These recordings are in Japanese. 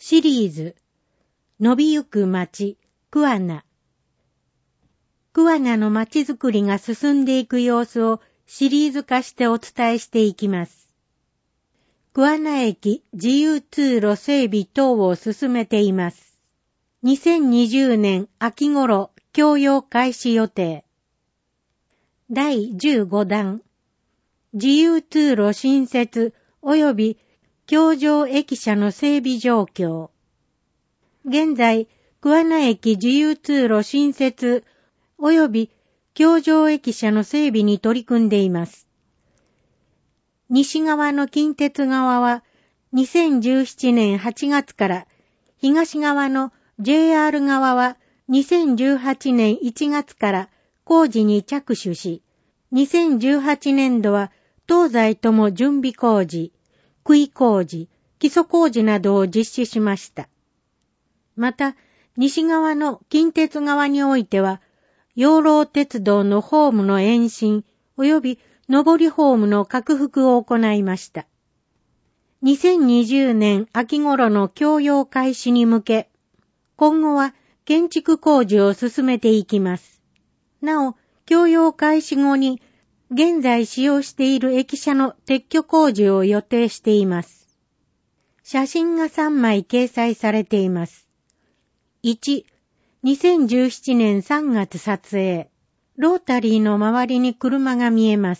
シリーズ伸びゆく町桑名。桑名の町づくりが進んでいく様子をシリーズ化してお伝えしていきます。桑名駅自由通路整備等を進めています。2020年秋頃供用開始予定。第15弾自由通路新設及び橋上駅舎の整備状況。現在、桑名駅自由通路新設及び橋上駅舎の整備に取り組んでいます。西側の近鉄側は2017年8月から、東側の JR 側は2018年1月から工事に着手し、2018年度は東西とも準備工事、杭工事、基礎工事などを実施しました。また、西側の近鉄側においては、養老鉄道のホームの延伸及び上りホームの拡幅を行いました。2020年秋頃の供用開始に向け、今後は建築工事を進めていきます。なお、供用開始後に、現在使用している駅舎の撤去工事を予定しています。写真が3枚掲載されています。1、2017年3月撮影。ロータリーの周りに車が見えます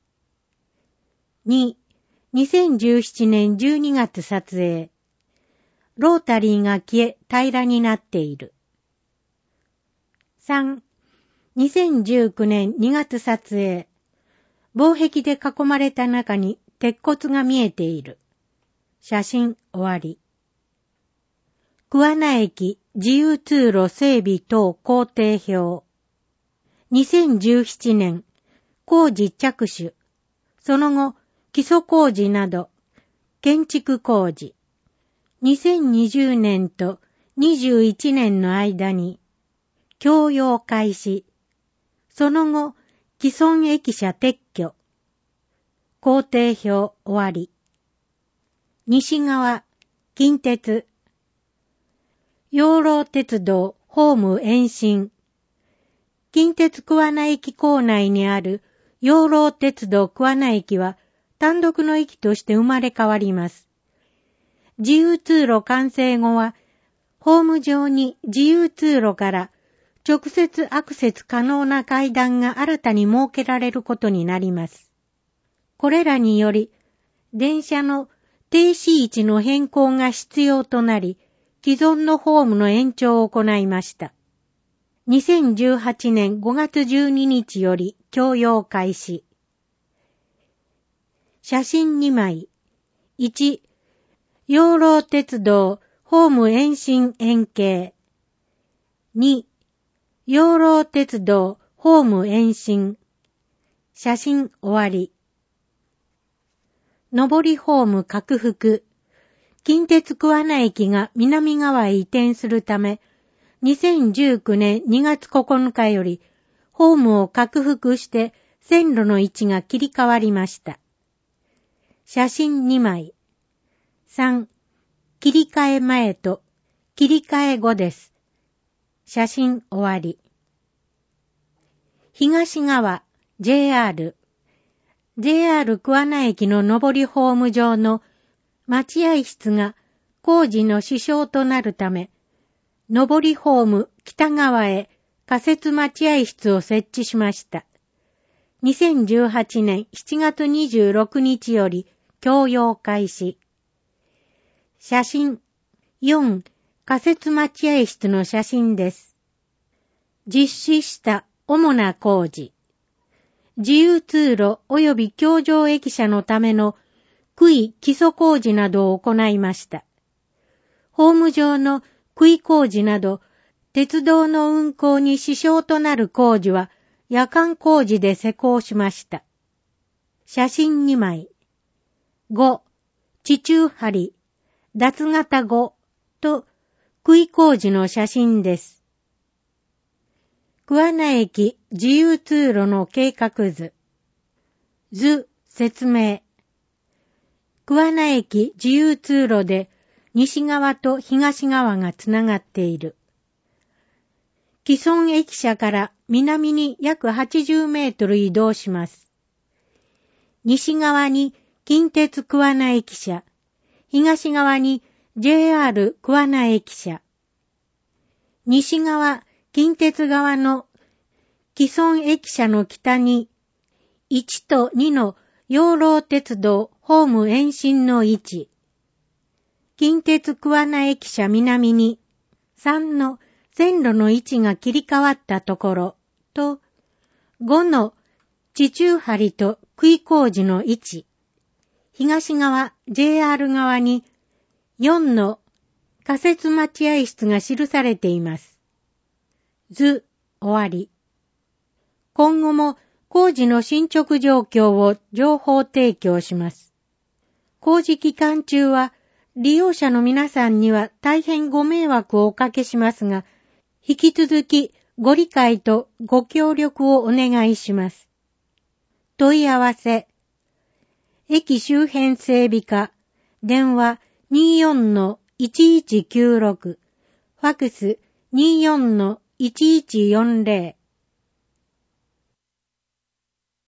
。2、2017年12月撮影。ロータリーが消え平らになっている。3、2019年2月撮影。防壁で囲まれた中に鉄骨が見えている。写真終わり。桑名駅自由通路整備等工程表。2017年工事着手。その後基礎工事など建築工事。2020年と21年の間に供用開始。その後既存駅舎撤去。工程表終わり。西側、近鉄。養老鉄道ホーム延伸。近鉄桑名駅構内にある養老鉄道桑名駅は単独の駅として生まれ変わります。自由通路完成後は、ホーム上に自由通路から直接アクセス可能な階段が新たに設けられることになります。これらにより、電車の停止位置の変更が必要となり、既存のホームの延長を行いました。2018年5月12日より供用開始。写真2枚。1、養老鉄道ホーム延伸円形。2、養老鉄道ホーム延伸。写真終わり。上りホーム拡幅。近鉄桑名駅が南側へ移転するため、2019年2月9日より、ホームを拡幅して線路の位置が切り替わりました。写真2枚。3、切り替え前と切り替え後です。写真終わり。東側、JR 桑名駅の上りホーム上の待合室が工事の支障となるため、上りホーム北側へ仮設待合室を設置しました。2018年7月26日より供用開始。写真4、仮設待合室の写真です。実施した主な工事。自由通路及び橋上駅舎のための杭基礎工事などを行いました。ホーム上の杭工事など、鉄道の運行に支障となる工事は夜間工事で施工しました。写真2枚。5、地中張、脱型後と杭工事の写真です。桑名駅自由通路の計画図。図説明。桑名駅自由通路で西側と東側がつながっている。既存駅舎から南に約80メートル移動します。西側に近鉄桑名駅舎、東側に JR 桑名駅舎。西側、近鉄側の既存駅舎の北に1と2の養老鉄道ホーム延伸の位置。近鉄桑名駅舎南に3の線路の位置が切り替わったところと5の地中梁と杭工事の位置。東側 JR 側に4の仮設待合室が記されています。図終わり。今後も工事の進捗状況を情報提供します。工事期間中は利用者の皆さんには大変ご迷惑をおかけしますが、引き続きご理解とご協力をお願いします。問い合わせ。駅周辺整備課、電話 24-1196、ファクス 24-1140